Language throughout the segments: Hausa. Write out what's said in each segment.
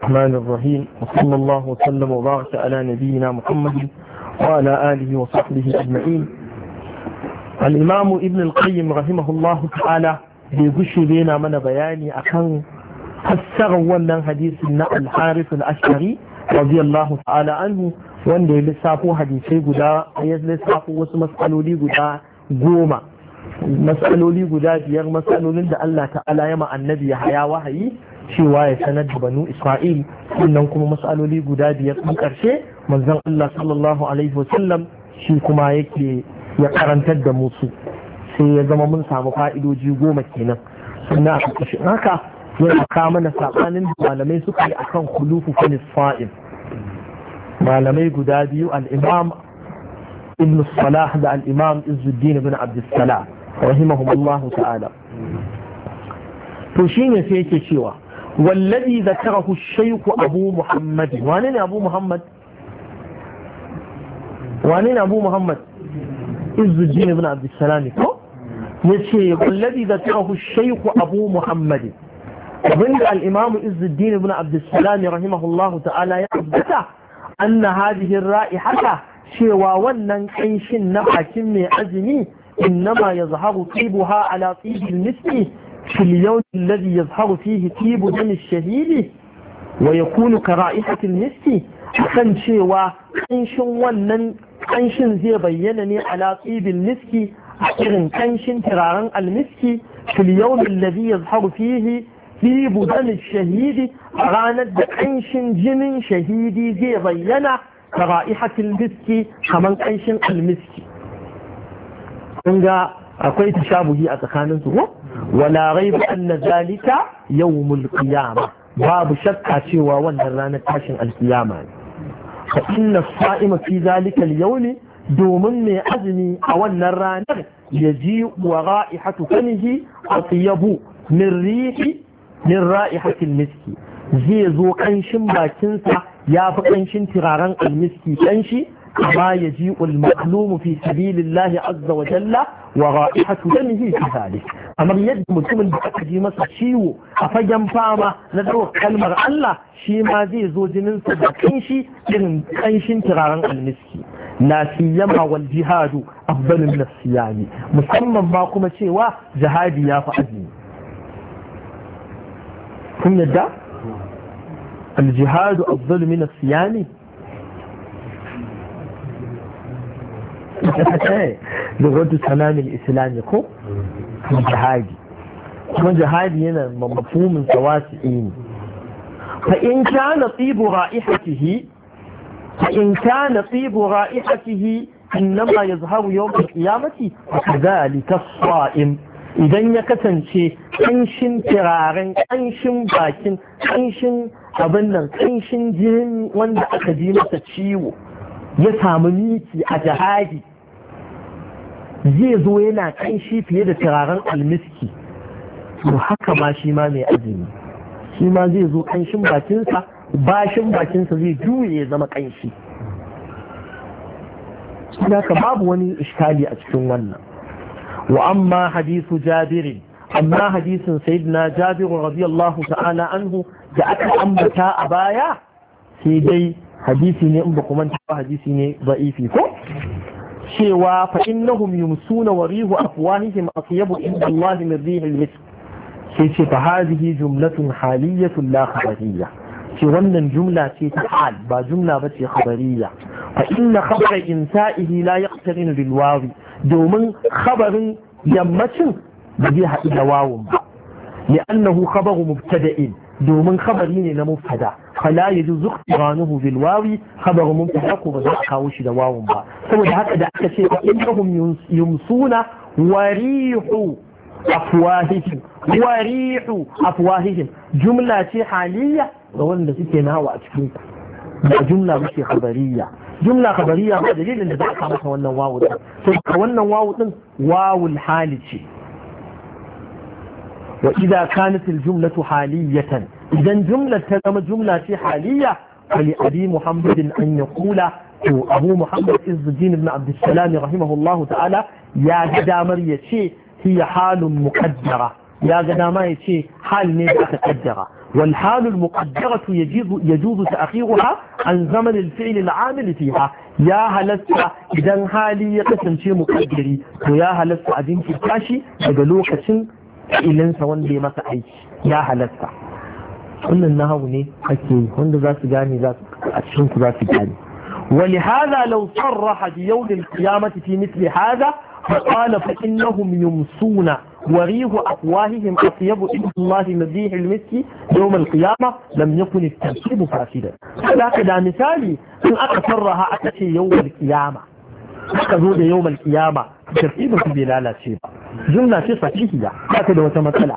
الرحمن الرحيم وصلى الله وسلم وبارك على نبينا محمد وعلى آله وصحبه أجمعين. الإمام ابن القيم رحمه الله تعالى بيقشي بينا من بياني أكن فسر ونن حديث الحارث الأشعري رضي الله تعالى عنه wanda ya lissafo hadisai guda ya lissafo wasu matsaloli guda goma, matsaloli guda biyar, matsalolin da Allah ta'ala ya ma annabi ya haya wahayi cewa ya sanar da banu Isra'il, sannan kuma matsaloli guda biyar ɗin ƙarshe manzon Allah sallallahu alaihi wasallam shi kuma yake ya karantar da musu, sai ya zama mun samu fa'idoji goma kenan. Sannan a ƙarƙashin haka ya kawo mana saɓanin da malamai suka yi akan khulufu finis fa'il. malamai guda biyu, al'imam ibn salah da al'imam izuddin ibn abdussalam rahimahumullahu ta'ala. To shi ne sai yake cewa wallazi zakarahu shaykhu abu muhammad. wane ne abu muhammad? wane ne abu muhammad? izuddin ibn abdussalam ko yace wallazi zakarahu shaykhu abu muhammad, abinda al'imam izuddin ibn abdussalam rahimahullahu ta'ala ya tabbata أن هذه الرائحة شوى ونن كنشن نبحكم من أزمي إنما يظهر طيبها على طيب المسك في اليوم الذي يظهر فيه طيب دم الشهيد ويكون كرائحة المسك. كان شوى كنشن ونن كنشن زي بينني على طيب المسك أكرن كنشن ترارن المسك في اليوم الذي يظهر فيه في بدن الشهيد راند كنشن جن شهيدي زي بينا كرائحة المسك كمان كنشن المسك. كنجا أقول تشابهي أتخاننته ولا ريب أن ذلك يوم القيامة، باب شك شوى ونرانا كاشن القيامة. فإن الصائم في ذلك اليوم دومن أزمي أو النرانا يجيء ورائحة فمه أطيب من رائحة المسك، zai zo ƙanshin bakinsa ya fi ƙanshin turaren almiski ƙanshi, kama ya ji ulmaklumu fi sabilillahi azza wa jalla wa ra'ihatu damihi fi zalik, kamar yadda mutumin da aka ji masa ciwo a fagen fama na ɗaukar kalmar Allah shi ma zai zo jininsa da ƙanshi irin ƙanshin turaren almiski. la siyama wal jihadu afdalu min as-siyami, musamman ba kuma cewa jihadi ya fi azumi. kun yadda الجهاد أفضل من الصيام؟ لغة سلام الإسلام يكون جهادي، كما جهادي هنا مفهوم سواسعين. فإن كان طيب رائحته إنما يظهر يوم القيامة فكذلك الصائم. idan ya kasance ƙanshin turaren, ƙanshin bakin, ƙanshin abin nan, ƙanshin jini wanda aka ji masa ciwo ya samu miki a jihadi zai zo yana ƙanshi fiye da turaren almiski, to haka ma shi ma mai azumi shi ma zai zo ƙanshin bakinsa, bashin bakinsa zai juye ya zama ƙanshi. Haka babu wani iskali a cikin wannan. وأما حديث جابر، أما حديث سيدنا جابر رضي الله تعالى عنه جاءت أنبتا أبايا سيدي حديثي أنبق من حديثي ضعيفي شوى فإنهم يمسون وريه أفواههم أطيب عند الله من ريح المسك. فهذه جملة حالية لا خبرية، شوانا جملة تحال با جملة بس خبرية. فإن خبر إنسائه لا يقترن بالواو، domin khabarin yammacin ba zai haɗu da wawun ba, li'annahu khabaru mubtada'in, domin khabari ne na mubtada, fala yajuzu iqtiranuhu bil wawi, khabaru mubtada ko ba za a kawo shi da wawun ba. Saboda haka da aka ce innahum yumsuna warihu afwahihim jumla ce haliyya ga wanda suke nawa a cikin ba jumla ba ce khabariya. jumla khabariya ba dalilin da za a masa wannan wawu din, to wannan wawu din wawul hali ce. wa idza kanat al jumlatu haliyatan, idan jumlar ta zama jumla ce haliyya fali abi muhammadin an yaqula, to abu muhammad izzuddin ibn abdussalam rahimahullahu ta'ala ya ga damar ya ce hiya halun muqaddara, ya ga dama ya ce hal ne da aka kaddara. والحال المقدرة يجوز تأخيرها عن زمن الفعل العامل فيها يا هلسة إذا حالي يقسم شيء مقدري ويا هلسة أدين في الكاشي أدلوك شن إلين سوان دي مسعي يا هلسة كل النهوني أكيد هند ذات جاني ذات أتشنك ذات جاني ولهذا لو صرح بيوم القيامة في مثل هذا فقال فإنهم يمسون وريه أفواههم أطيب عند الله مذيح المسك يوم القيامة لم يكن التركيب فاسدا. هكذا مثالي إن أكثرها أكثر يوم القيامة أكثر يوم القيامة تركيب في بلالة شيبة جملة صحيحة هكذا وتمثلها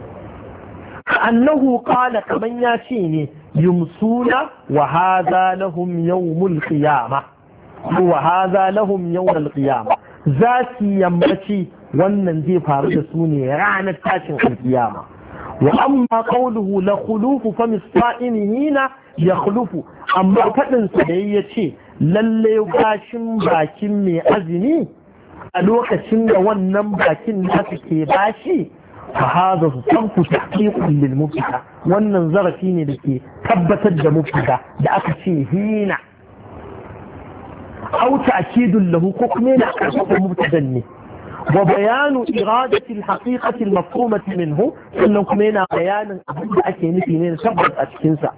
كأنه قال كمن ياتيني يمسون وهذا لهم يوم القيامة وهذا لهم يوم القيامة ذاتي يمتي wannan zai faru da su ne ranar tashin alkiyama wa amma qawluhu la khulufu fa misfa'inina yakhlufu amma fadin sa da yace lalle gashin bakin mai azumi a lokacin da wannan bakin nasa ke bashi fa hada sanfu tahqiqun lil mubtada wannan zarafi ne da ke tabbatar da mubtada da aka ce hina aw ta'kidun lahu ko kuma yana karfafa mubtadan ne وبيان إرادة الحقيقة المفهومة منه أنكم هنا بيانا أبدا أكين فينين سبب أشكنسا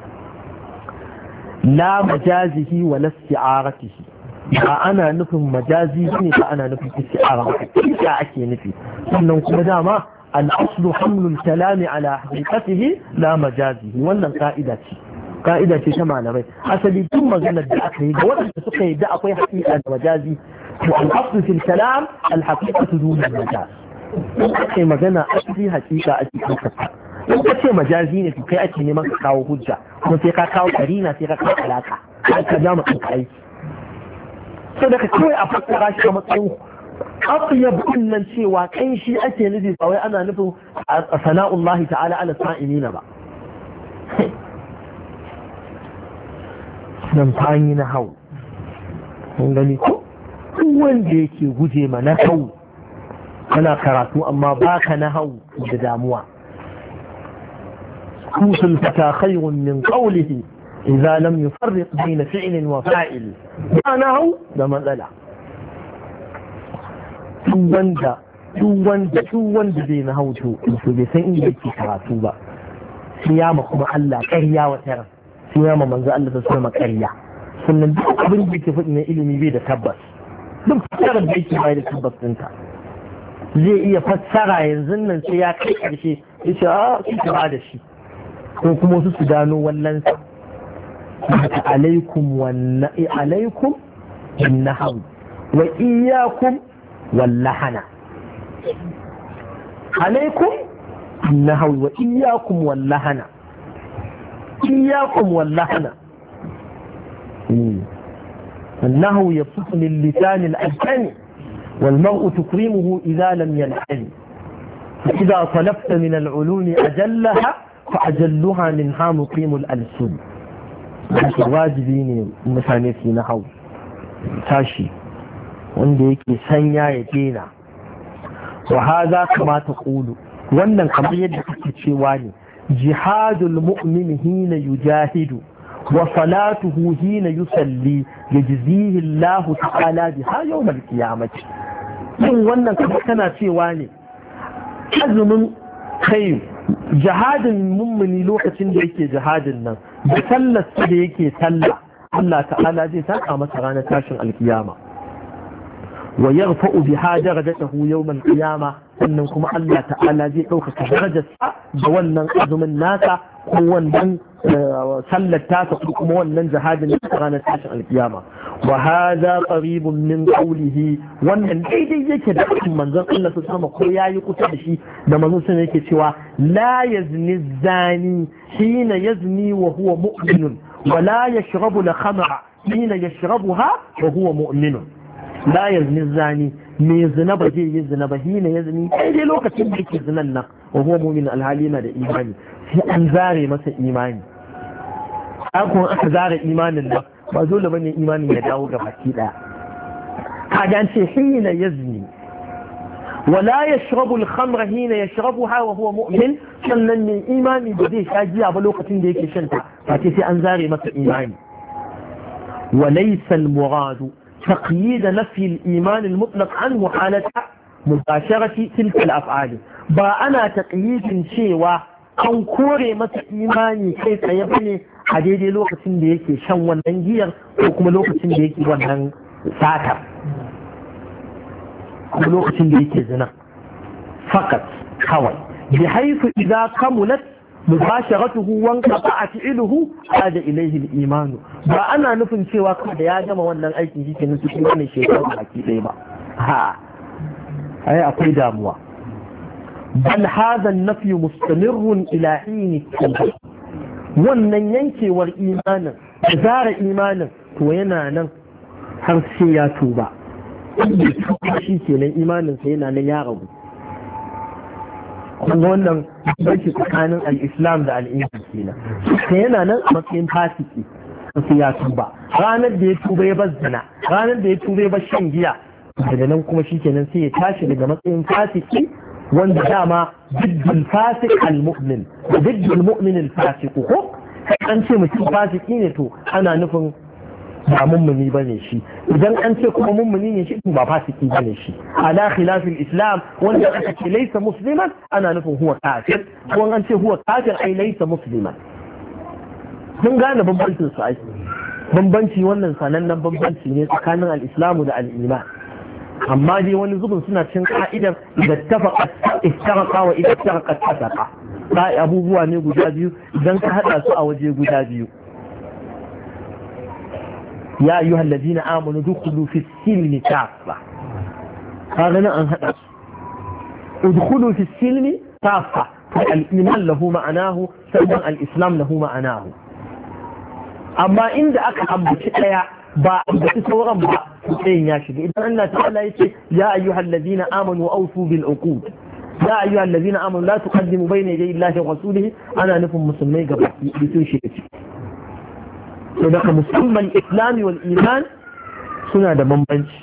لا مجازه ولا استعارته فأنا نفهم مجازي فأنا نفهم استعارة كيف أكين فيه أنكم داما الأصل حمل الكلام على حقيقته لا مجازه ولا قائدة كما نبي أسلي ثم قلنا الدعاء ولا تسقي دعاء حقيقة مجازي والأصل في الكلام الحقيقة دون المجاز أكي مجانا أشفي حقيقة أكي أكي مجازين في كي أكي نمان كاو هجة وفي كاو كرينة في كاو علاقة أكي جامع كاي صدق كوي أفكر عشان مطلوب أطيب إن شيء وكأي شيء أكي نزي سوي أنا نفو ثناء الله تعالى على الصائمين بقى نمتعين هاو ونغني wanda yake guje ma na hau kana karatu amma baka na hau da damuwa kusul fata khayrun min qawlihi idza lam yufarriq bayna fi'lin wa fa'il ba na hau da matsala duk wanda bai na hau to bai san inda yake karatu ba siyama kuma Allah ƙarya wa tara siyama manzo Allah ta sama ƙarya sannan duk abin da yake faɗi na ilimi bai da tabbas duk fassarar da yake bai da tabbas ɗinta zai iya fassara yanzu nan sai ya kai ƙarshe ya ce a kika ba da shi ko kuma wasu su gano wallansa alaikum bin nahaw wa iyyakum wallahana alaikum bin nahaw wa iyyakum wallahana iyyakum wallahana النهو يبسط للسان الألحن والمرء تكرمه إذا لم يلحن فإذا طلبت من العلوم أجلها فأجلها منها مقيم الألسن واجبين مثلا في نحو تاشي wanda yake sanya ya dena wa hadha kama taqulu wannan kamar yadda kake cewa ne jihadul mu'min hina yujahidu wa salatuhu hina yusalli yajzihi Allah ta'ala biha yawm al-qiyamah yin wannan kamar kana cewa ne azumin kai jihadin mummuni lokacin da yake jihadin nan da sallar da yake sallah Allah ta'ala zai saka masa ranar tashin alkiyama wa yarfa'u biha darajatahu yawm al-qiyama sannan kuma Allah ta'ala zai ɗaukaka darajarsa da wannan azumin nasa ko wannan sallar tasa ko kuma wannan jihadin na ranar tashin alkiyama wa hadha qaribun min qawlihi wannan daidai yake da manzon Allah su sama ko yayi kusa da shi da manzon sun yake cewa la yazni zani hina yazni wa huwa mu'min wa la yashrabu al-khamra hina yashrabuha wa huwa mu'min la yazni zani me zina ba zai yi zina ba hina yazni daidai lokacin da yake zinan nan wa huwa mu'min alhali na da imani sai an zare masa imani akon aka zare imanin nan ba dole bane imanin ya dawo ga baki daya kaga an ce hina yazni wala yashrabu al-khamra hina yashrabuha wa huwa mu'min sannan mai imani ba zai sha giya ba lokacin da yake shan ta sai an zare masa imani wa laysa al-murad taqyid nafi al-iman al-mutlaq anhu halata mubasharati tilka al-af'al ba ana taqyidin cewa an kore masa imani kai tsaye bane a daidai lokacin da yake shan wannan giyar ko kuma lokacin da yake wannan satar kuma lokacin da yake zina fakat kawai bi haifu idza kamulat mubasharatuhu wa qata'a fi'luhu hada ilayhi al-iman ba ana nufin cewa kuma da ya gama wannan aiki shike nan cikin wannan shekaru baki ɗaya ba ha ai akwai damuwa bal hadha an-nafy mustamirrun ila hin at-tawbah wannan yankewar imanin da zara imanin to yana nan har sai ya tuba shi kenan imaninsa yana nan ya rabu kuma wannan banki tsakanin al-islam da al-iman kenan sai yana nan a matsayin fasiki sai ya tuba ranar da ya tuba ya bar zina ranar da ya tuba ya bar shan giya daga nan kuma shi kenan sai ya tashi daga matsayin fasiki wanda dama diddul fasik al-mu'min da diddul mu'min al-fasik ko an ce mutum fasiki ne to ana nufin ba mummuni bane shi idan an ce kuma mummuni ne shi ba fasiki bane shi ala khilafil islam wanda aka ce laysa musliman ana nufin huwa kafir ko an ce huwa kafir ai laysa musliman mun gane bambancin su ai bambanci wannan sanannen bambanci ne tsakanin al-islamu da al-iman amma dai wani zubin suna cin ka'idar da iftaraqa wa idan iftaraqa tasaqa sai abubuwa ne guda biyu idan ka hada su a waje guda biyu ya ayyuhal ladina amanu dukhulu fi silmi kafa kaga nan an hada su udkhulu fi silmi kafa al-iman lahu ma'anahu sannan al-islam lahu ma'anahu amma inda aka ambaci daya ba ambaci sauran ba sai ya shiga idan Allah ta'ala yace ya ayyuhal ladina amanu awfu bil uqud ya ayyuhal ladina amanu la tuqaddimu bayna yaday Allahi wa rasulihi ana nufin musulmai gaba ki sun shiga ciki to daga musamman islami wal iman suna da bambanci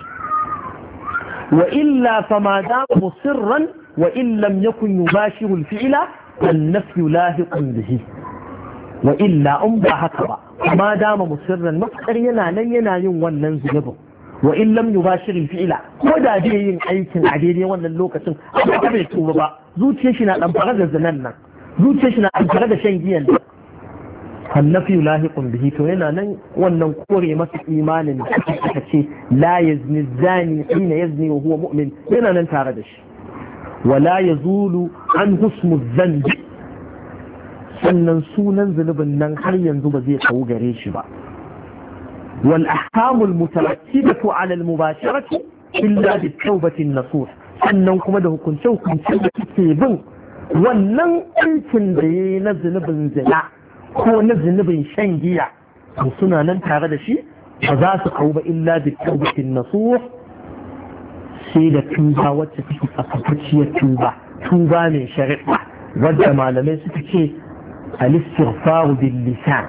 wa illa fama da musirran wa in lam yakun yubashiru al fi'la an nafyu lahiqun bihi wa illa in ba haka ba ma dama musirran matsar yana nan yana yin wannan zunubin wa in lam yubashir al-fi'la ko da dai yin aikin a daidai wannan lokacin amma ba bai tuba ba zuciyar shi na dan fara da zanan nan zuciyar shi na dan fara da shan giyan nan annafi lahiqun bihi to yana nan wannan kore masa imanin da aka ce la yazni zani hina yazni wa huwa mu'min yana nan tare da shi wala yazulu an husmu dhanbi sannan sunan zunubin nan har yanzu ba zai kawo gare shi ba wal ahkamul mutarattibatu ala al mubasharati illa bi tawbatin nasuh sannan kuma da hukunce hukunce da suke bin wannan aikin da yayi na zunubin zina ko na zunubin shan giya to suna nan tare da shi ba za su kawo ba illa bi tawbatin nasuh sai da tuba wacce take tsaftacciyar tuba mai shari'a wadda malamai suka ce الاستغفار باللسان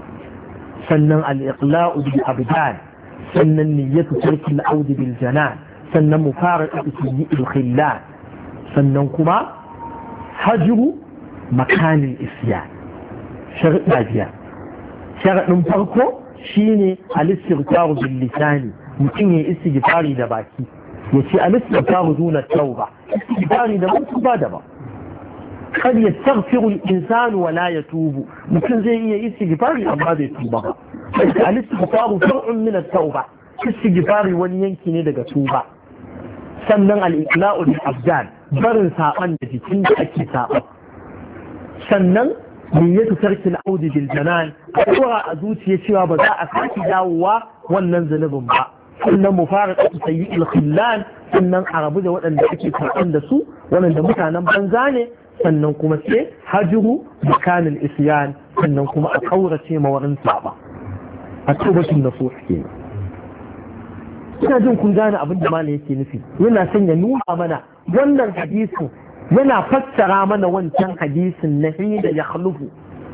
سنن الإقلاع بالأبدان سنن نية ترك العود بالجنان سنن مفارقة سيء الخلان سنن كما هجر مكان الإسيان شرط ناجيا شرط نمفرقه شيني الاستغفار باللسان مكيني استغفاري دباكي يشي الاستغفار دون التوبة استغفاري دبا قد يستغفر الإنسان ولا يتوب ممكن زي استغفار أما يتوب الاستغفار فرع من التوبة استغفار ولينكي ندق توبة سنن الإقلاء للأبدان برن ساقن جتين أكي ساقن سنن نية ترك العود بالجنان أقوى أدوت يشوى بزاء فاكي داوة وننزل بمبا سنن مفارقة سيء الخلان سنن عربو دا وأن أكي ساقن دسو وأن دمتانا بنزاني sannan kuma sai hajiru makanin isyan sannan kuma a kaurace mawarin saba a tsobatin da so suke ina jin kun gane abin da malam yake nufi yana son ya nuna mana wannan hadisin yana fassara mana wancan hadisin na hina ya halufu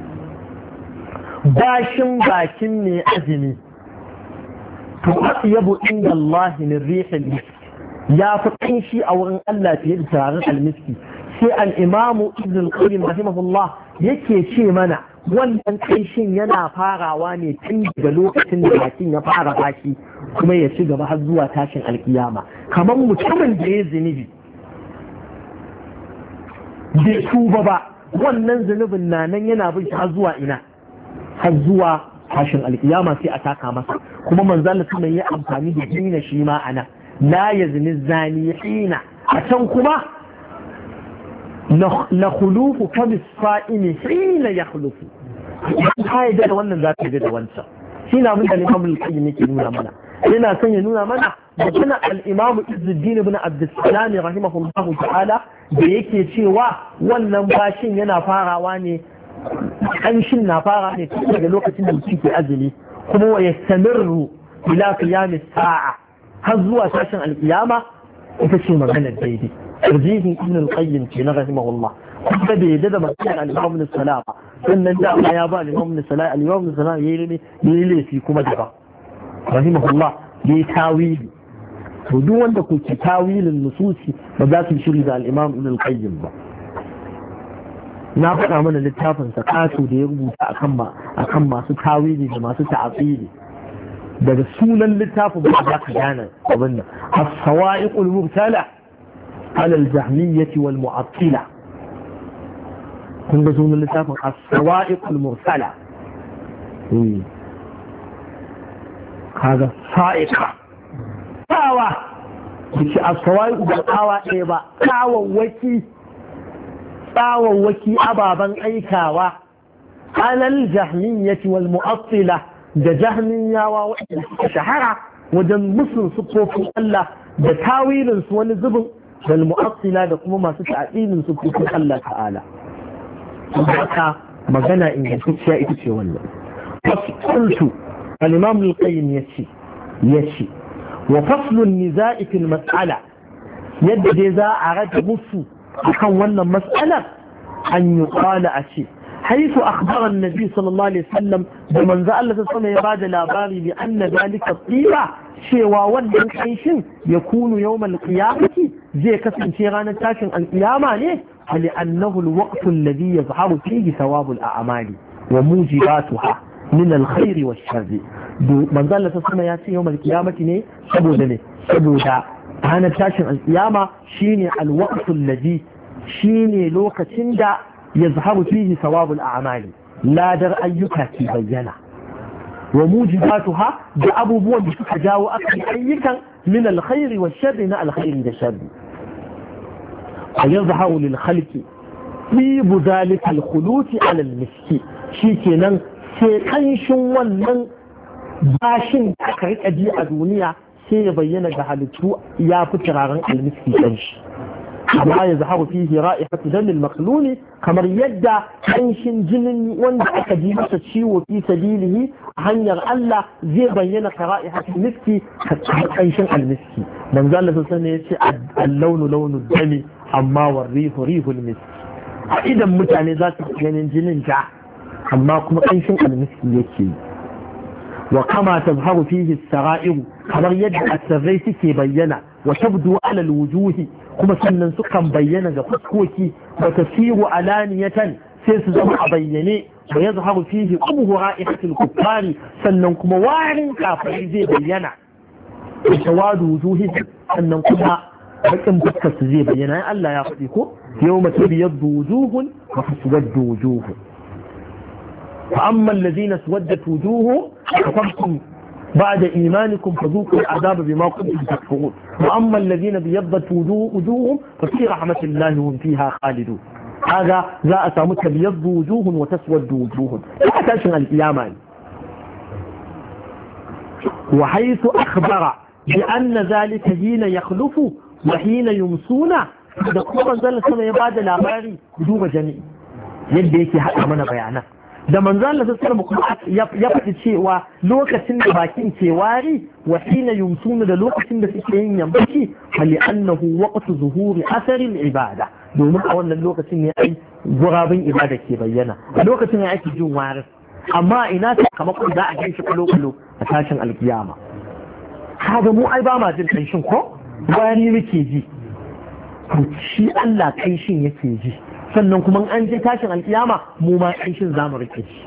bashin bakin ne azumi to asiyabu inda Allah min rihil misk ya fi kanshi a wurin Allah fiye da turaren almiski. sai al-imamu ibn al-qayyim rahimahullah yake ce mana wannan kanshin yana farawa ne tun daga lokacin da bakin ya fara baki kuma ya ci gaba har zuwa tashin alkiyama, kamar mutumin da ya zunubi bai tuba ba, wannan zunubin na nan yana bin shi har zuwa ina, har zuwa tashin alkiyama sai a taka masa. kuma manzo Allah kuma ya amfani da hina shi ma ana la yazni zani hina, a can kuma la khulufu kamis sa'imi hina yakhlufu. ka yi da wannan za ka yi da wancan. shi na abin da Imam al-Qayyim yake nuna mana, yana son ya nuna mana magana al-Imam Izzuddin ibn Abdussalam rahimahullahu ta'ala da yake cewa wannan bashin yana farawa ne, kanshin na fara ne tun daga lokacin da mutum ke azumi, kuma wa yastamirru ila qiyamis sa'a, har zuwa tashin al-qiyama. ita ce maganar daidai. tarjihin ibn al-Qayyim ke na rahimahullah, kuma da yadda da maganar al-Imam ibn Salah sannan da Allah ya ba al-Imam ibn Salah, al-Imam ibn Salah yayi laifi kuma da rahimahullah yayi tawili. to duk wanda ku ci tawilin nususi ba za su shiri da al-Imam ibn al-Qayyim ba. na faɗa mana littafin sa kato da ya rubuta akan masu tawili da masu ta'asili. daga sunan littafin ba za ka gane abin nan, as-sawa'iqul mubtala ala al-jahmiyyah wal mu'attila. kun ga sunan littafin as-sawa'iqul mursala. kaga sa'iqa tawa kici as-sawa'iq ba tawa ɗaya ba, tsawawwaki ababen aikawa alal jahmiyyati wal mu'attila, da jahmiyawa wanda suka shahara wajen musun sufofin Allah da tawilin su wani zubin, wal mu'attila da kuma masu ta'dilin sufofin Allah ta'ala. haka magana ingantacciya ita ce wannan. fasultu al-Imam al-Qayyim yace wa faslu an-niza'i fil mas'ala, yadda dai za a rage musu akan wannan mas'alar, an yi kwala a ce haifu akhbaran nabi sallallahu alaihi wasallam da manzo Allah ta sama ya bada labari bi anna zalika tsira, cewa wannan kanshin ya kunu yawmal qiyamati, zai kasance ranar tashin alqiyama ne, hali annahu alwaqtu alladhi yazharu fihi thawabu al'amali wa mujibatuha min alkhairi wash-sharri. manzo Allah ta sama ya ce yawmal qiyamati ne saboda ranar tashin alƙiyama shine alwaqtul ladhi, shine lokacin da yazharu fihi thawabul a'mali, ladar ayyuka ke bayyana, wa mujibatuha da abubuwan da suka jawo akan ayyukan min alkhairi wa sharri, na alkhairi da sharri. wa yazharu lil khalqi fi budalika alkhuluti ala almiski, shikenan sai kanshin wannan bashin da aka rika ji a duniya sai ya bayyana ga halittu ya fi turaren almiski ɗan shi. amma ya zaharu fihi ra'ihatu damil makluni, kamar yadda ƙanshin jinin wanda aka ji masa ciwo fi sabilihi a hanyar Allah zai bayyana ka ra'ihatu miski, ka ƙanshin almiski. manzo Allah sallallahu alaihi wasallam yace al-launu launu dami amma war-rihu rihul miski. a idan mutane za su ganin jinin ja, amma kuma ƙanshin almiski yake yi. wa kama tazharu fihi as-sara'ir, kamar yadda asirrai suke bayyana, wa tabdu ala al-wujuhi, kuma sannan sukan bayyana ga fuskoki, wa tasiru alaniyatan, sai su zama a bayyane, wa yazharu fihi qubhu ra'ihatil kuffari, sannan kuma warin kafirai zai bayyana, wa tawadu wujuhi, sannan kuma bakin fuskar su zai bayyana. Allah ya faɗi ko yawma tabyaddu wujuhun wa taswaddu wujuhun. فأما الذين اسودت وجوههم كفرتم بعد إيمانكم فذوقوا العذاب بما كنتم تكفرون، وأما الذين ابيضت وجوههم ففي رحمة الله هم فيها خالدون. هذا لا أسامو تبيض وجوه وتسود وجوه، لا تشغل القيامة. وحيث أخبر بأن ذلك حين يخلف وحين يمسون، da kuma manzon sama ya bada labari duba jami'i yadda yake haɗa mana bayanan. da manzon Allah sallallahu alaihi wasallam ya faɗi cewa lokacin da bakin ke wari wa hina yumsuna, da lokacin da suke yin yambaci, hali annahu waqtu zuhuri asarin ibada, domin a wannan lokacin ne ai gurabin ibada ke bayyana, a lokacin ne ake jin warin. amma ina sakamakon za a gan shi kalo a tashin alkiyama. kaga mu ai ba ma jin kanshin ko wari muke ji shi Allah kanshin yake ji sannan kuma an je tashin alkiyama mu ma kanshin zamu rike shi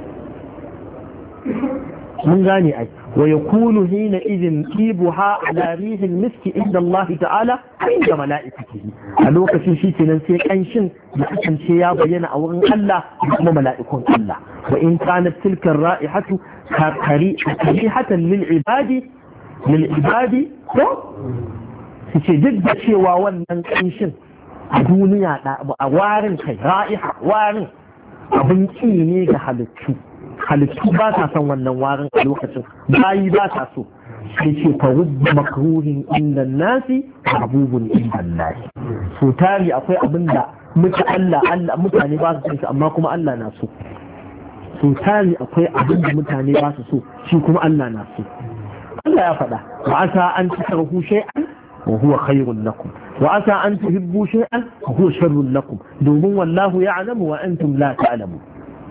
mun gane ai wa yakunu hina idin ibuha ala rihil miski inda Allah ta'ala inda mala'ikatihi a lokacin shi kenan sai kanshin da kasance ya bayyana a wurin Allah da kuma mala'ikun Allah wa in kanat tilka ra'ihatu karihatan lil ibadi ko ce duk da cewa wannan kanshin a duniya a warin kai ra'iha warin abin ki ne ga halittu ba ta son wannan warin a lokacin bayi ba ta so sai ce fa rubba makruhin inda nasi abubun inda nasi so tari akwai abin da mutane ba su son shi amma kuma Allah na so so tari akwai abin da mutane ba su so shi kuma Allah na so Allah ya faɗa wa asa an takrahu shay'an wa huwa khairun lakum wa asa an tuhibbu shay'an wa huwa sharrun lakum domin wallahu ya'lamu wa antum la ta'lamun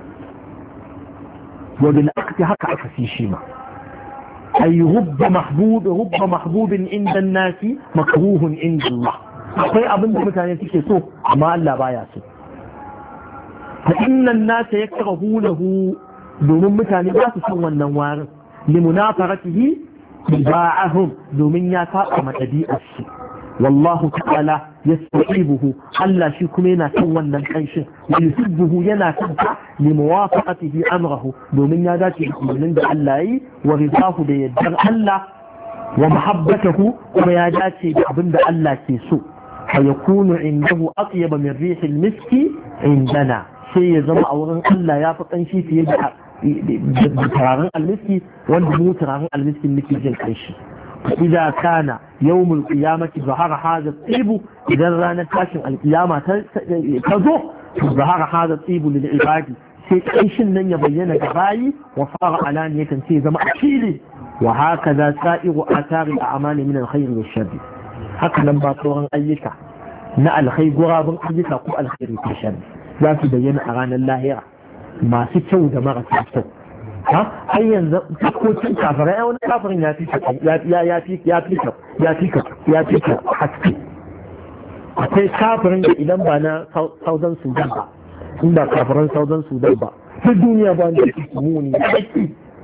وبالعكس هكا أكسي شيما أي رب محبوب عند الناس مكروه عند الله akwai abin da mutane suke so amma Allah baya so fa innan nas yakrahunahu domin mutane ba su son wannan warin limunafaratihi ba'ahum domin ya saba madabi'ar shi wallahu ta'ala yasta'ibuhu Allah shi kuma yana son wannan kanshin yuhibbuhu yana son ta li muwafaqatihi amrahu domin ya dace da umarnin da Allah yi wa ridahu da yaddar Allah wa mahabbatahu kuma ya dace da abin da Allah ke so fa yakunu indahu atyaba min rihil miski indana sai ya zama a wurin Allah ya fi kanshi fiye da turaren almiski wanda mu turaren almiskin muke jin kanshi إذا كان يوم القيامة ظهر هذا الطيب إذا رانا تاشن القيامة تزوح ظهر هذا الطيب للعباد سيكيشن لن يبين كباي وصار علانية سيزم أكيلي وهكذا سائر آثار الأعمال من الخير والشر هكذا باطورا أيكا نا الخير قرابا أيكا قو الخير والشر لا تبين أغاني الله ما ستو دماغة ستو har yanzu fuskokin kafirai ya wani kafirin ya fi ka haske akwai kafirin da idan ba na Southern Sudan ba in ba kafiran Southern Sudan ba duk duniya ba wanda ke muni da baki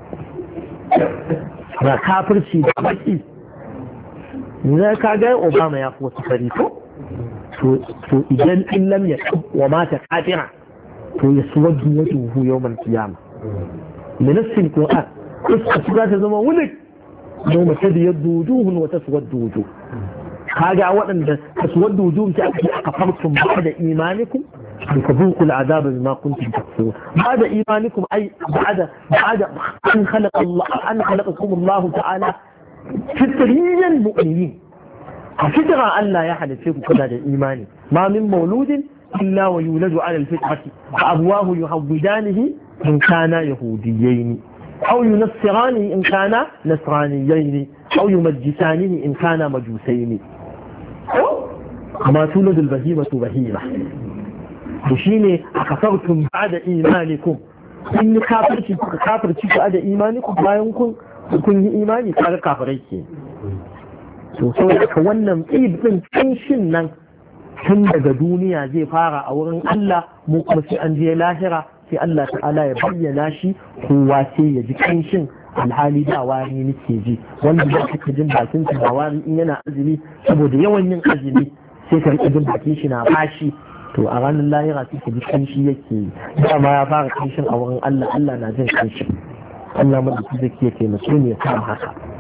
na kafirci da baki ne ka ga Obama ya fi wasu fari ko to idan in lam ya wa mata kafira to ya suwadu wajuhu yawmal qiyamah لنفس القرآن قصة ذات زمان ولد يوم تبيض وجوه وتسود وجوه هذا أولا تسود وجوه أكفرتم بعد إيمانكم فذوقوا العذاب بما كنتم تكفرون بعد إيمانكم أي بعد أن خلقكم الله تعالى فطريا مؤمنين فطرة أن لا يحدث فيكم كذا الإيمان ما من مولود إلا ويولد على الفطرة فأبواه يهودانه إن كان يهوديين أو ينصرانه إن كان نصرانيين أو يمجسانه إن كان مجوسين ما تولد البهيمة بهيمة بشيني أكفرتم بعد إيمانكم إن كافرتي بعد إيمانكم لا يمكن يكون إيماني كان كافريكي saboda wannan ibin kanshin nan tun daga duniya zai fara a wurin Allah mu kuma sai an je lahira sai Allah ta'ala ya bayyana shi kowa sai ya ji kanshin alhali da wari nake ji wanda ba ka jin bakin sa da wari in yana azumi saboda yawan yin azumi sai ka rika jin bakin shi na bashi to a ranar lahira sai ka ji kanshi yake dama ya fara kanshin a wurin Allah Allah na jin kanshin Allah madauki zai ke taimake mu ya samu haka